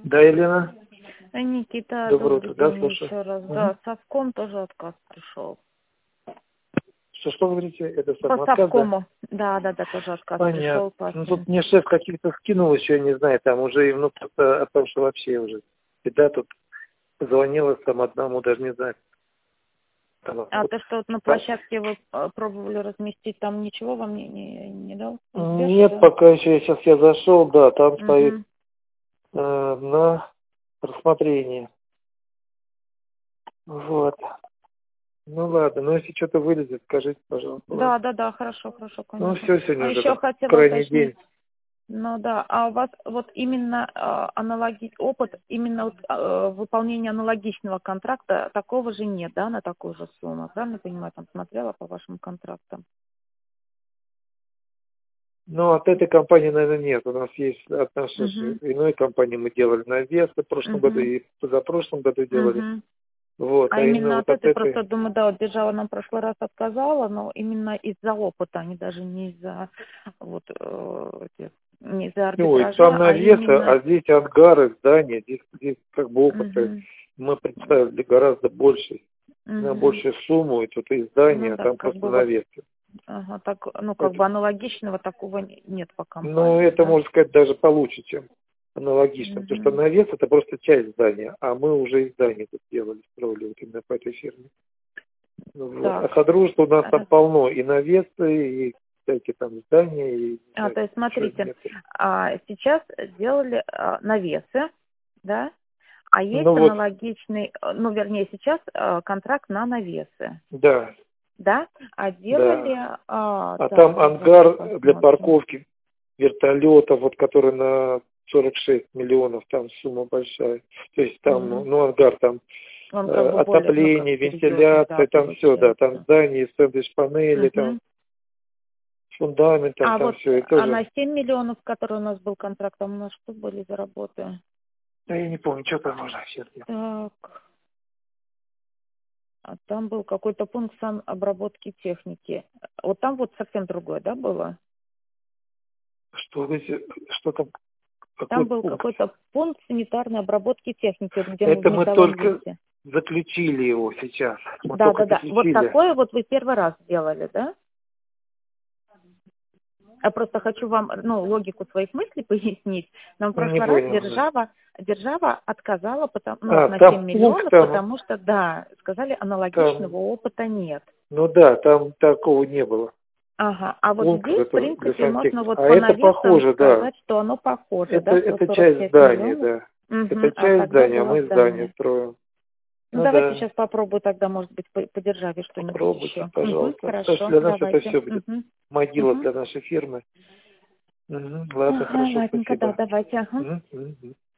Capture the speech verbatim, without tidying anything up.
Да, Елена? Э, Никита, Доброе добрый утро, да, день слушаю. еще раз. Мгм. Да, Совком тоже отказ пришел. Что, что вы говорите? Это По самоотказ, да? Совкому. Да, да, да, тоже отказ пришел. Понятно. По... Ну, тут мне шеф каких-то скинул еще, я не знаю, там уже, ну, просто о том, что вообще уже. Беда тут позвонила там одному, даже не знаю. Там, А вот, то, что вот на там. площадке вы э, пробовали разместить, там ничего вам не, не, не дал? Успеха, Нет, да? пока еще, сейчас я зашел, да, там стоит Угу. э, на рассмотрение. Вот. Ну ладно, ну если что-то вылезет, скажите, пожалуйста, ладно. Да, да, да, хорошо, хорошо, Ну конечно. все, А сегодня уже еще там хотела крайний уточнить. день. Ну да, а у вас вот именно э, аналоги... опыт, именно вот, э, выполнения аналогичного контракта, такого же нет, да, на такую же сумму, правильно понимаю, там смотрела по вашим контрактам? Ну, от этой компании, наверное, нет. У нас есть от нашей же Угу, иной компании мы делали навес в прошлом году угу, и позапрошлом году делали. угу. Вот, А а именно именно вот от от этой, просто этой... думаю, да, вот Держава нам в прошлый раз отказала, но именно из-за опыта, они даже не из-за вот э, этих- не из-за Ой, там арбитража, а навеса, именно... а здесь ангары, здания, здесь, здесь как бы опыта Угу, мы представили гораздо больше, на угу. большую сумму, и тут и здание, Ну а да, там как просто бы вот, навесы. ага, так, ну как Это, бы аналогичного такого не- нет по ну, компании, это, да? можно сказать, даже получше, чем аналогично, потому что Угу. навес это просто часть здания, а мы уже и здание тут делали, строили вот именно по этой фирме. Вот. А Так, Содружество у нас там раз- полно и навесы, и всякие там здания, и не а, знаю, то есть что смотрите, нет. а, сейчас сделали а, навесы, да, а есть Ну вот, аналогичный, э, ну вернее сейчас а, контракт на навесы, да, да, а да. делали, а, А так, там давайте ангар для посмотрим. парковки вертолетов, вот который на сорок шесть миллионов, там сумма большая. То есть там, Мгм. ну, ангар, там э, Он как бы более, ну как отопление, серьезный, да, вентиляция, там все, да, там получается. здания, сэндвич-панели, там Мгм. фундамент, там, А там вот все, и а на тоже, семь миллионов, который у нас был контракт, там у нас что были за работы? да, я не помню, что там можно сейчас. Так, а там был какой-то пункт обработки техники. Вот там вот совсем другое, да, было? Что, вы здесь- что там, какой Там был пункт? какой-то пункт санитарной обработки техники, вот где мы в Это мы металлом только лифте. заключили его сейчас. Мы Да, только да, да. Вот заключили. такое вот вы первый раз сделали, да? Я просто хочу вам, ну, логику своих мыслей пояснить. Нам в Не прошлый раз понял, да. держава, держава отказала потому, ну, А, на семь там пункт миллионов, там, потому что, да, сказали, там, аналогичного опыта нет. ну да, там такого не было. Ага, а вот Пункт здесь, в это для принципе, можно сантехники. вот А по это навесам похоже, да. сказать, что оно похоже, Это, да, сто это сорок часть пять здания, миллионов. да. Это Угу, а часть тогда здания, а было мы здание здание. строим. Ну, Ну давайте да, сейчас попробую тогда, может быть, по, по державе что-нибудь попробуйте, еще. Угу, пожалуйста. Потому что хорошо, для нас это давайте. все будет Угу, могила угу. для нашей фирмы. Мгм. Ладно, Ага, хорошо, ладненько, да, спасибо. давайте, ага. Мгм, мгм.